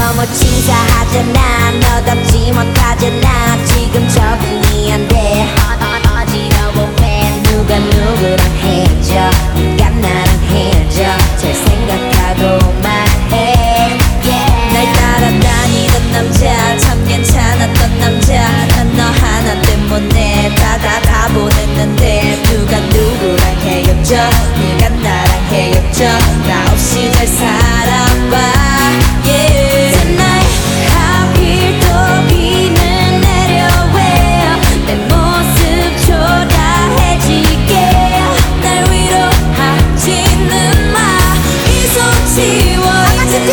너무 치사하잖아. 너답지 못하잖아. 지금 적응이 안 돼. 어지러워. 왜 누가 누구랑 헤어져. 누가 나랑 헤어져. 잘 생각하고 말해. 날 따라다니던 남자 참 괜찮았던 남자. 난 너 하나 때문에 다 보냈는데 누가 누구랑 헤어져. 누가 나랑 헤어져. 나 없이 잘 살아봐. Tonight 하필 또 비는 내려와. 내 모습 초라해지게. 날 위로하지는 마. 미소 지워 이제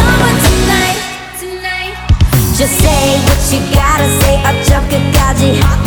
Just say what you gotta say. 어쩜 끝까지